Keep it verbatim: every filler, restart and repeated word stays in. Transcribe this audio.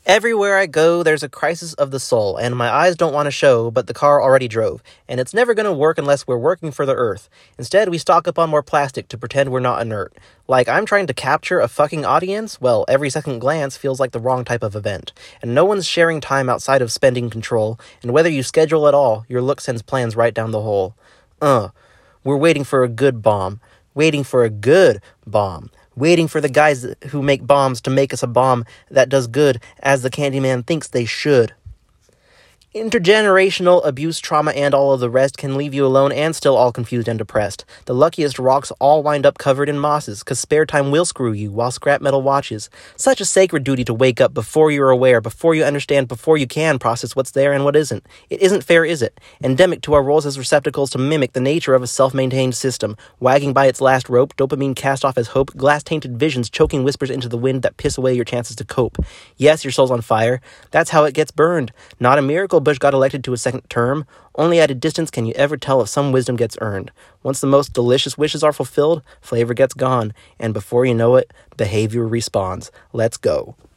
Everywhere I go, there's a crisis of the soul, and my eyes don't want to show, but the car already drove, and it's never going to work unless we're working for the earth. Instead, we stock up on more plastic to pretend we're not inert. Like, I'm trying to capture a fucking audience? Well, every second glance feels like the wrong type of event, and no one's sharing time outside of spending control, and whether you schedule at all, your look sends plans right down the hole. Uh, we're waiting for a good bomb. Waiting for a good bomb. Waiting for the guys who make bombs to make us a bomb that does good as the Candyman thinks they should. Intergenerational abuse, trauma, and all of the rest can leave you alone and still all confused and depressed. The luckiest rocks all wind up covered in mosses, cause spare time will screw you while scrap metal watches. Such a sacred duty to wake up before you're aware, before you understand, before you can process what's there and what isn't. It isn't fair, is it? Endemic to our roles as receptacles to mimic the nature of a self-maintained system, wagging by its last rope, dopamine cast off as hope, glass-tainted visions choking whispers into the wind that piss away your chances to cope. Yes, your soul's on fire. That's how it gets burned. Not a miracle Bush got elected to a second term. Only at a distance can you ever tell if some wisdom gets earned. Once the most delicious wishes are fulfilled, flavor gets gone, and before you know it, behavior responds. Let's go.